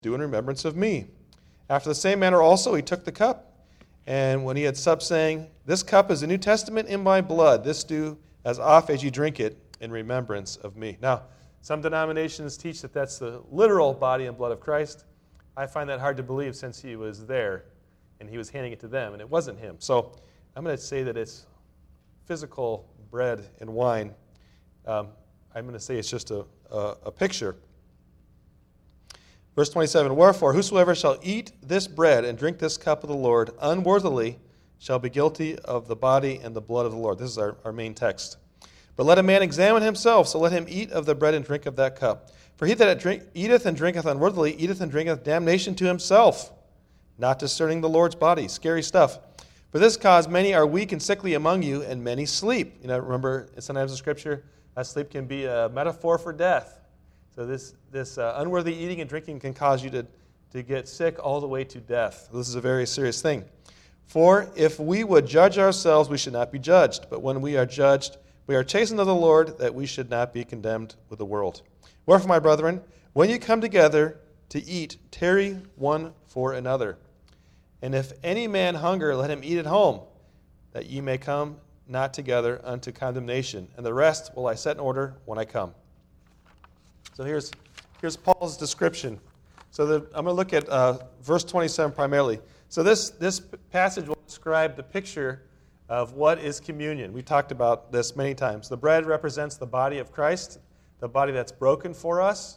do in remembrance of me. After the same manner also he took the cup, and when he had supped, saying, This cup is the New Testament in my blood. This do as oft as you drink it in remembrance of me. Now, some denominations teach that that's the literal body and blood of Christ. I find that hard to believe since he was there and he was handing it to them, and it wasn't him. So I'm going to say that it's physical bread and wine. I'm going to say it's just a picture. Verse 27, Wherefore, whosoever shall eat this bread and drink this cup of the Lord unworthily shall be guilty of the body and the blood of the Lord. This is our main text. But let a man examine himself, so let him eat of the bread and drink of that cup. For he that eateth and drinketh unworthily eateth and drinketh damnation to himself, not discerning the Lord's body. Scary stuff. For this cause many are weak and sickly among you, and many sleep. Remember, sometimes in Scripture, sleep can be a metaphor for death. So this unworthy eating and drinking can cause you to get sick all the way to death. This is a very serious thing. For if we would judge ourselves, we should not be judged. But when we are judged, we are chastened of the Lord, that we should not be condemned with the world. Wherefore, my brethren, when you come together to eat, tarry one for another. And if any man hunger, let him eat at home, that ye may come not together unto condemnation. And the rest will I set in order when I come. So here's Paul's description. So I'm going to look at verse 27 primarily. So this passage will describe the picture of what is communion. We talked about this many times. The bread represents the body of Christ, the body that's broken for us.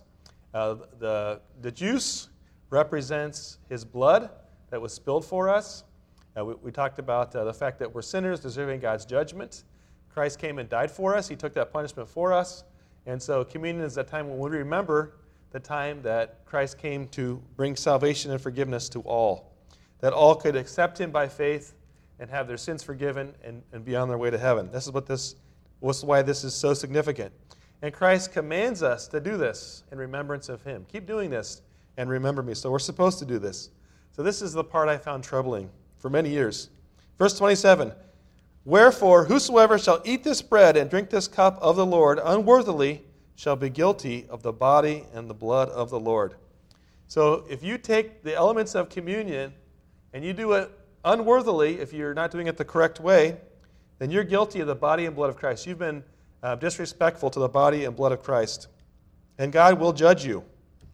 The juice represents his blood that was spilled for us. We talked about the fact that we're sinners deserving God's judgment. Christ came and died for us. He took that punishment for us. And so communion is that time when we remember the time that Christ came to bring salvation and forgiveness to all, that all could accept him by faith and have their sins forgiven and be on their way to heaven. This is why this is so significant. And Christ commands us to do this in remembrance of him. Keep doing this and remember me. So we're supposed to do this. So this is the part I found troubling for many years. Verse 27, Wherefore, whosoever shall eat this bread and drink this cup of the Lord unworthily shall be guilty of the body and the blood of the Lord. So if you take the elements of communion and you do it unworthily, if you're not doing it the correct way, then you're guilty of the body and blood of Christ. You've been disrespectful to the body and blood of Christ. And God will judge you.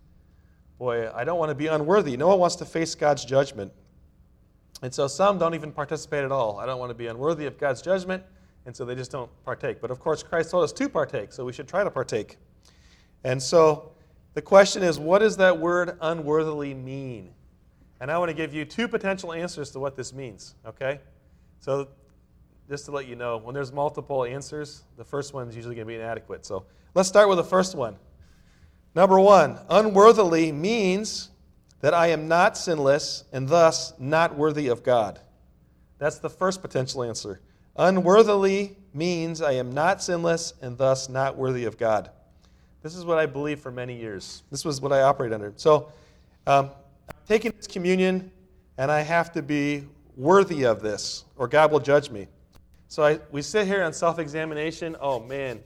Boy, I don't want to be unworthy. No one wants to face God's judgment. And so some don't even participate at all. I don't want to be unworthy of God's judgment, and so they just don't partake. But of course, Christ told us to partake, so we should try to partake. And so the question is, what does that word unworthily mean? And I want to give you two potential answers to what this means, okay? So just to let you know, when there's multiple answers, the first one is usually going to be inadequate. So let's start with the first one. Number one, unworthily means that I am not sinless and thus not worthy of God. That's the first potential answer. Unworthily means I am not sinless and thus not worthy of God. This is what I believed for many years. This was what I operated under. So I'm taking this communion and I have to be worthy of this or God will judge me. So we sit here on self-examination. Oh man,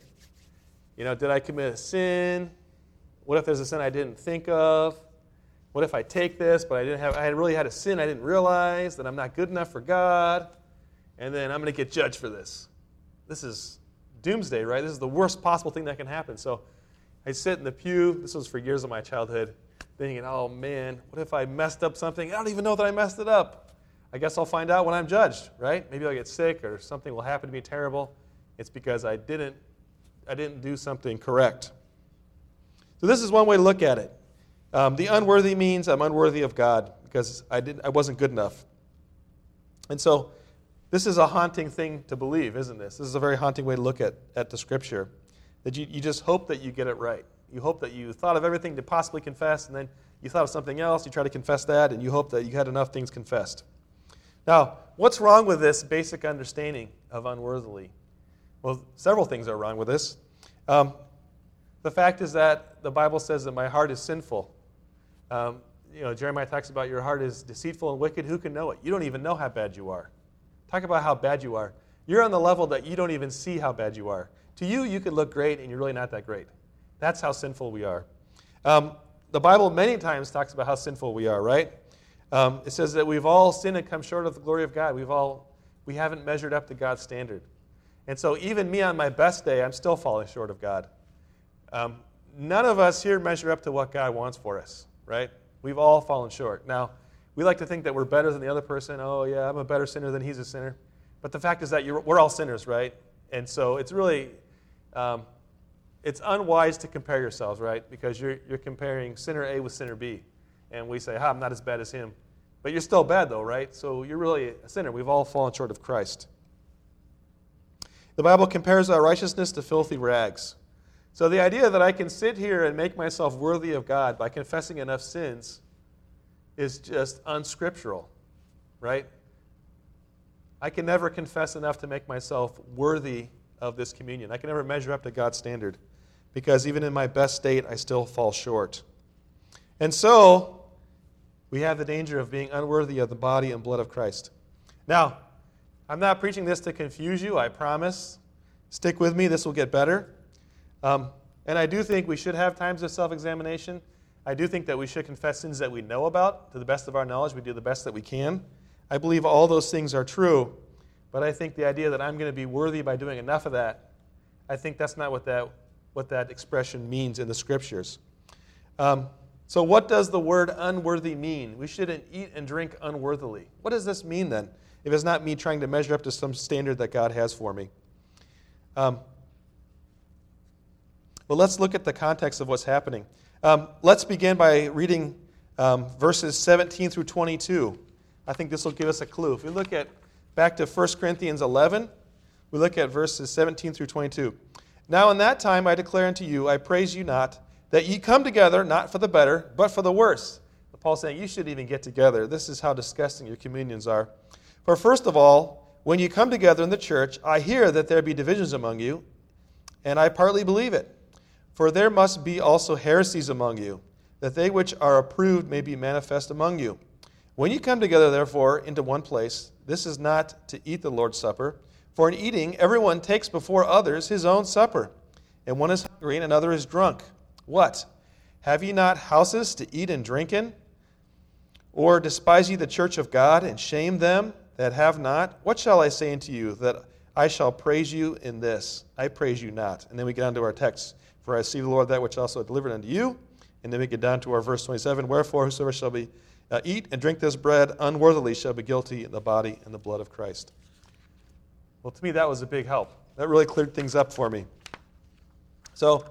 did I commit a sin? What if there's a sin I didn't think of? What if I take this, but I really had a sin I didn't realize, that I'm not good enough for God, and then I'm going to get judged for this. This is doomsday, right? This is the worst possible thing that can happen. So I sit in the pew, this was for years of my childhood, thinking, oh man, what if I messed up something? I don't even know that I messed it up. I guess I'll find out when I'm judged, right? Maybe I'll get sick or something will happen to me terrible. It's because I didn't do something correct. So this is one way to look at it. The unworthy means I'm unworthy of God because I wasn't good enough. And so this is a haunting thing to believe, isn't this? This is a very haunting way to look at the Scripture. That you just hope that you get it right. You hope that you thought of everything to possibly confess, and then you thought of something else, you try to confess that, and you hope that you had enough things confessed. Now, what's wrong with this basic understanding of unworthily? Well, several things are wrong with this. The fact is that the Bible says that my heart is sinful. Jeremiah talks about your heart is deceitful and wicked. Who can know it? You don't even know how bad you are. Talk about how bad you are. You're on the level that you don't even see how bad you are. To you, you could look great, and you're really not that great. That's how sinful we are. the Bible many times talks about how sinful we are, right? It says that we've all sinned and come short of the glory of God. We haven't measured up to God's standard. And so even me on my best day, I'm still falling short of God. None of us here measure up to what God wants for us, right? We've all fallen short. Now, we like to think that we're better than the other person. Oh, yeah, I'm a better sinner than he's a sinner. But the fact is that we're all sinners, right? And so it's really, it's unwise to compare yourselves, right? Because you're comparing sinner A with sinner B. And we say, I'm not as bad as him. But you're still bad, though, right? So you're really a sinner. We've all fallen short of Christ. The Bible compares our righteousness to filthy rags. So the idea that I can sit here and make myself worthy of God by confessing enough sins is just unscriptural, right? I can never confess enough to make myself worthy of this communion. I can never measure up to God's standard because even in my best state, I still fall short. And so, we have the danger of being unworthy of the body and blood of Christ. Now, I'm not preaching this to confuse you, I promise. Stick with me, this will get better. And I do think we should have times of self-examination. I do think that we should confess sins that we know about. To the best of our knowledge, we do the best that we can. I believe all those things are true. But I think the idea that I'm going to be worthy by doing enough of that, I think that's not what that expression means in the Scriptures. So what does the word unworthy mean? We shouldn't eat and drink unworthily. What does this mean then, if it's not me trying to measure up to some standard that God has for me? But let's look at the context of what's happening. Let's begin by reading verses 17 through 22. I think this will give us a clue. If we look back to 1 Corinthians 11, we look at verses 17 through 22. Now in that time I declare unto you, I praise you not, that ye come together, not for the better, but for the worse. Paul's saying you shouldn't even get together. This is how disgusting your communions are. For first of all, when you come together in the church, I hear that there be divisions among you, and I partly believe it. For there must be also heresies among you, that they which are approved may be manifest among you. When you come together, therefore, into one place, this is not to eat the Lord's Supper. For in eating, everyone takes before others his own supper, and one is hungry and another is drunk. What? Have ye not houses to eat and drink in? Or despise ye the church of God, and shame them that have not? What shall I say unto you, that I shall praise you in this? I praise you not. And then we get on to our text. For I see the Lord that which also delivered unto you. And then we get down to our verse 27. Wherefore whosoever shall be eat and drink this bread unworthily shall be guilty in the body and the blood of Christ. Well, to me, that was a big help. That really cleared things up for me. So,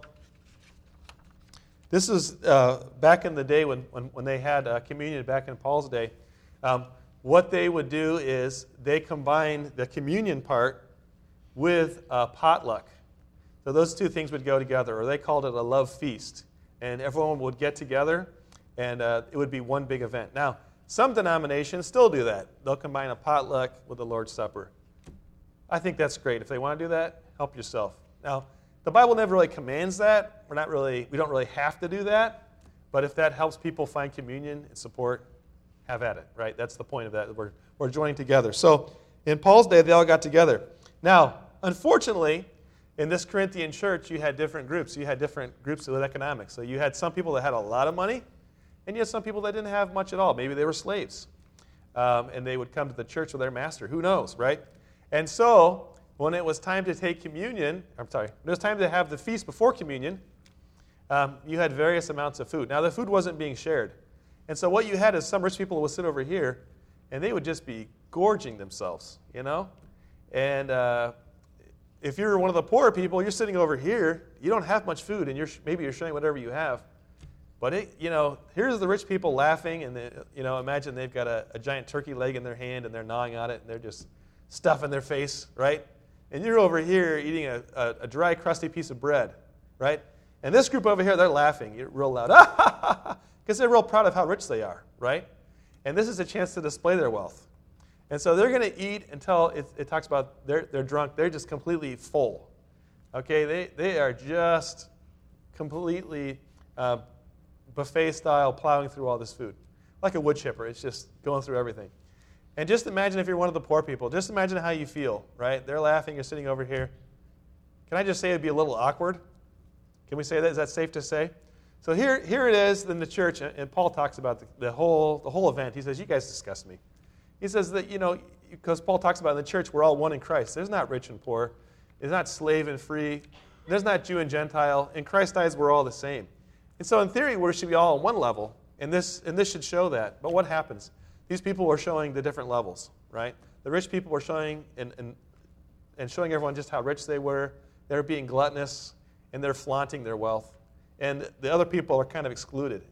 this is back in the day when they had communion, back in Paul's day. What they would do is they combined the communion part with potluck. So those two things would go together, or they called it a love feast. And everyone would get together, and it would be one big event. Now, some denominations still do that. They'll combine a potluck with the Lord's Supper. I think that's great. If they want to do that, help yourself. Now, the Bible never really commands that. We don't really have to do that. But if that helps people find communion and support, have at it, right? That's the point of that. We're joining together. So in Paul's day, they all got together. Now, unfortunately, in this Corinthian church, you had different groups. You had different groups with economics. So you had some people that had a lot of money, and you had some people that didn't have much at all. Maybe they were slaves. And they would come to the church with their master. Who knows, right? And so when it was time to take communion, when it was time to have the feast before communion, you had various amounts of food. Now, the food wasn't being shared. And so what you had is some rich people would sit over here, and they would just be gorging themselves, you know? And if you're one of the poorer people, you're sitting over here, you don't have much food, and maybe you're sharing whatever you have. But, here's the rich people laughing, and imagine they've got a giant turkey leg in their hand, and they're gnawing on it, and they're just stuffing their face, right? And you're over here eating a dry, crusty piece of bread, right? And this group over here, they're laughing real loud, because they're real proud of how rich they are, right? And this is a chance to display their wealth. And so they're going to eat until it talks about they're drunk. They're just completely full. Okay, they are just completely buffet-style plowing through all this food. Like a wood chipper. It's just going through everything. And just imagine if you're one of the poor people. Just imagine how you feel, right? They're laughing. You're sitting over here. Can I just say it would be a little awkward? Can we say that? Is that safe to say? So here it is in the church, and Paul talks about the whole event. He says, you guys disgust me. He says that, because Paul talks about in the church, we're all one in Christ. There's not rich and poor. There's not slave and free. There's not Jew and Gentile. In Christ's eyes, we're all the same. And so in theory, we should be all on one level, and this should show that. But what happens? These people were showing the different levels, right? The rich people were showing and showing everyone just how rich they were. They were being gluttonous, and they're flaunting their wealth. And the other people are kind of excluded.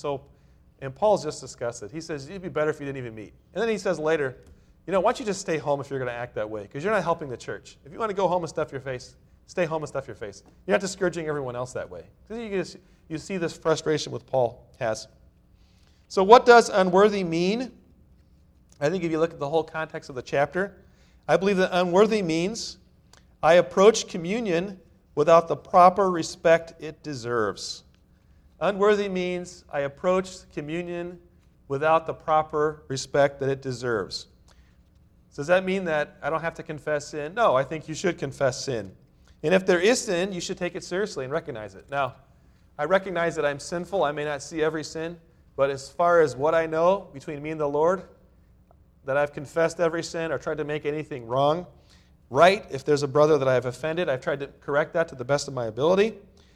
And Paul's just discussed it. He says, it'd be better if you didn't even meet. And then he says later, why don't you just stay home if you're going to act that way? Because you're not helping the church. If you want to go home and stuff your face, stay home and stuff your face. You're not discouraging everyone else that way. Because you see this frustration with Paul has. So what does unworthy mean? I think if you look at the whole context of the chapter, I believe that unworthy means I approach communion without the proper respect it deserves. Unworthy means I approach communion without the proper respect that it deserves. So does that mean that I don't have to confess sin? No, I think you should confess sin. And if there is sin, you should take it seriously and recognize it. Now, I recognize that I'm sinful. I may not see every sin. But as far as what I know between me and the Lord, that I've confessed every sin or tried to make anything wrong, right, if there's a brother that I have offended, I've tried to correct that to the best of my ability.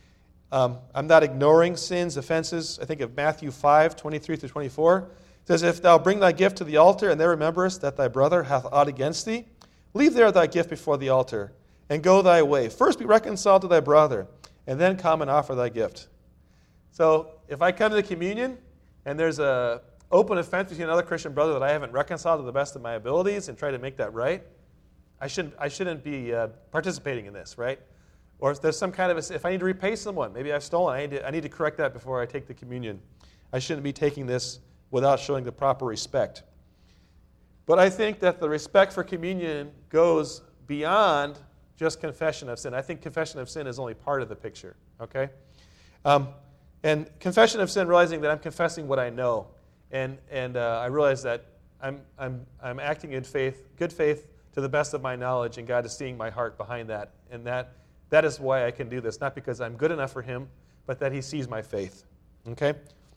I'm not ignoring sins, offenses. I think of Matthew 5, 23 through 24. It says, if thou bring thy gift to the altar, and there rememberest that thy brother hath aught against thee, leave there thy gift before the altar, and go thy way. First be reconciled to thy brother, and then come and offer thy gift. So if I come to the communion, and there's an open offense between another Christian brother that I haven't reconciled to the best of my abilities and try to make that right, I shouldn't be participating in this, right? Or if there's some kind of if I need to repay someone, maybe I've stolen, I need to correct that before I take the communion. I shouldn't be taking this without showing the proper respect. But I think that the respect for communion goes beyond just confession of sin. I think confession of sin is only part of the picture, okay? And confession of sin, realizing that I'm confessing what I know, and I realize that I'm acting in faith, good faith, to the best of my knowledge, and God is seeing my heart behind that, and that is why I can do this, not because I'm good enough for Him, but that He sees my faith. Okay.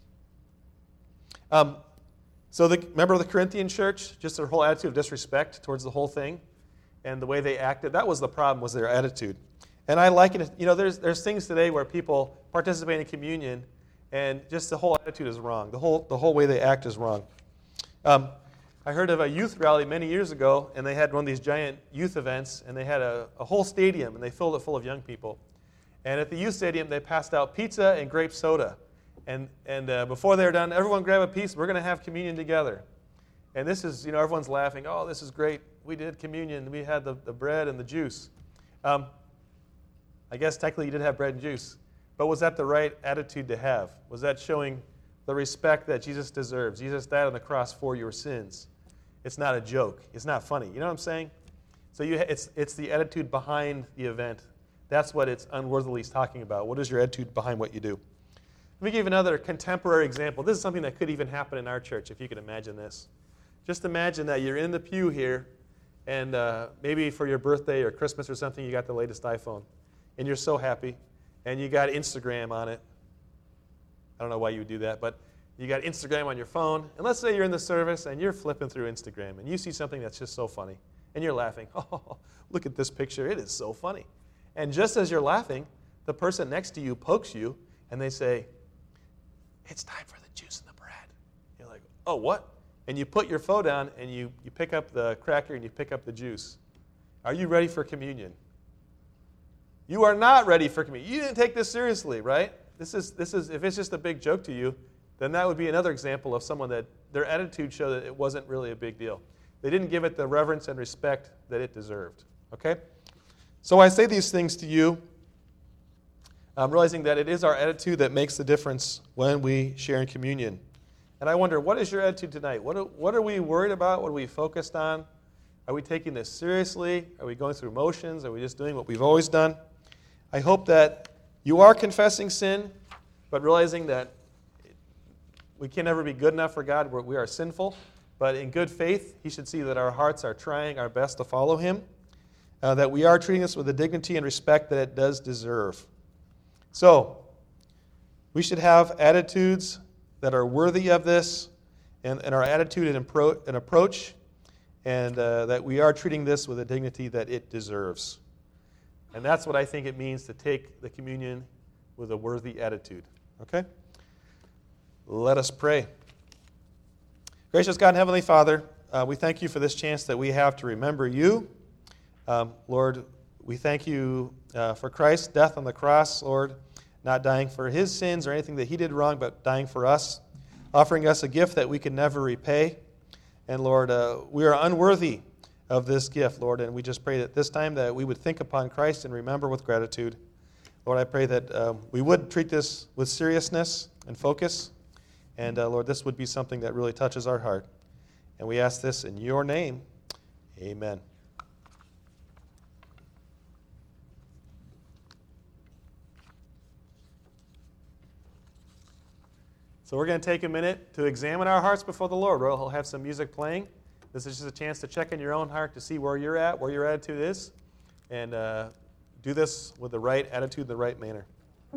So remember the Corinthian church, just their whole attitude of disrespect towards the whole thing, and the way they acted. That was the problem, was their attitude. And I liken it, there's things today where people participate in communion and just the whole attitude is wrong. The whole way they act is wrong. I heard of a youth rally many years ago, and they had one of these giant youth events, and they had a whole stadium, and they filled it full of young people. And at the youth stadium, they passed out pizza and grape soda. And before they were done, everyone grab a piece. We're going to have communion together. And this is, everyone's laughing. Oh, this is great. We did communion. We had the bread and the juice. I guess technically you did have bread and juice. But was that the right attitude to have? Was that showing the respect that Jesus deserves? Jesus died on the cross for your sins. It's not a joke. It's not funny. You know what I'm saying? So it's the attitude behind the event. That's what it's unworthily talking about. What is your attitude behind what you do? Let me give you another contemporary example. This is something that could even happen in our church, if you could imagine this. Just imagine that you're in the pew here, and maybe for your birthday or Christmas or something, you got the latest iPhone, and you're so happy, and you got Instagram on it. I don't know why you would do that, but you got Instagram on your phone, and let's say you're in the service, and you're flipping through Instagram, and you see something that's just so funny, and you're laughing. Oh, look at this picture. It is so funny. And just as you're laughing, the person next to you pokes you, and they say, it's time for the juice and the bread. You're like, oh, what? And you put your phone down, and you pick up the cracker, and you pick up the juice. Are you ready for communion? You are not ready for communion. You didn't take this seriously, right? This is if it's just a big joke to you, then that would be another example of someone that their attitude showed that it wasn't really a big deal. They didn't give it the reverence and respect that it deserved. Okay? So I say these things to you, realizing that it is our attitude that makes the difference when we share in communion. And I wonder, what is your attitude tonight? What are we worried about? What are we focused on? Are we taking this seriously? Are we going through motions? Are we just doing what we've always done? I hope that you are confessing sin, but realizing that we can never be good enough for God. We are sinful. But in good faith, He should see that our hearts are trying our best to follow Him, that we are treating this with the dignity and respect that it does deserve. So, We should have attitudes that are worthy of this, and our attitude and approach, and that we are treating this with a dignity that it deserves. And that's what I think it means to take the communion with a worthy attitude. Okay? Let us pray. Gracious God and Heavenly Father, we thank you for this chance that we have to remember you. Lord, we thank you for Christ's death on the cross, Lord, not dying for his sins or anything that he did wrong, but dying for us, offering us a gift that we can never repay. And Lord, we are unworthy of this gift, Lord, and we just pray that this time that we would think upon Christ and remember with gratitude. Lord, I pray that we would treat this with seriousness and focus, and Lord, this would be something that really touches our heart. And we ask this in your name. Amen. So we're going to take a minute to examine our hearts before the Lord. We'll have some music playing. This is just a chance to check in your own heart to see where you're at, where your attitude is, and do this with the right attitude, the right manner.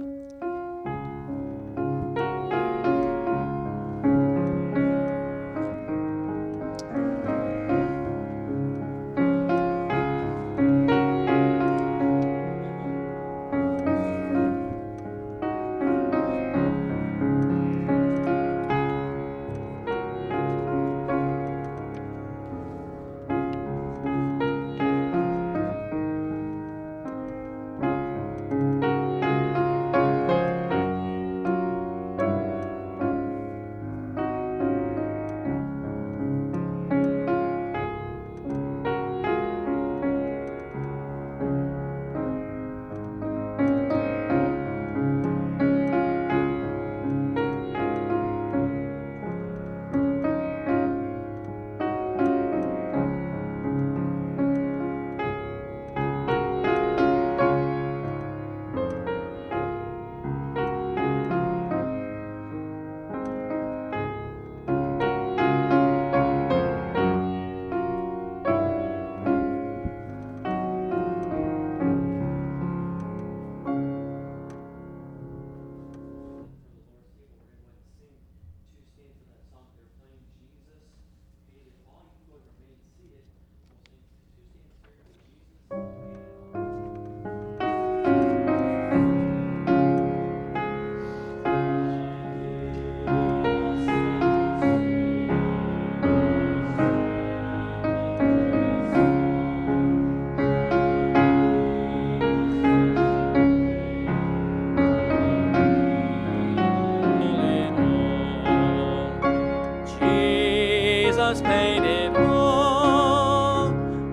Jesus paid it all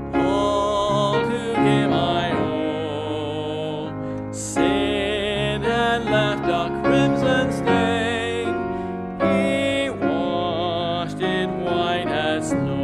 to him I owe. Sin had left a crimson stain, he washed it white as snow.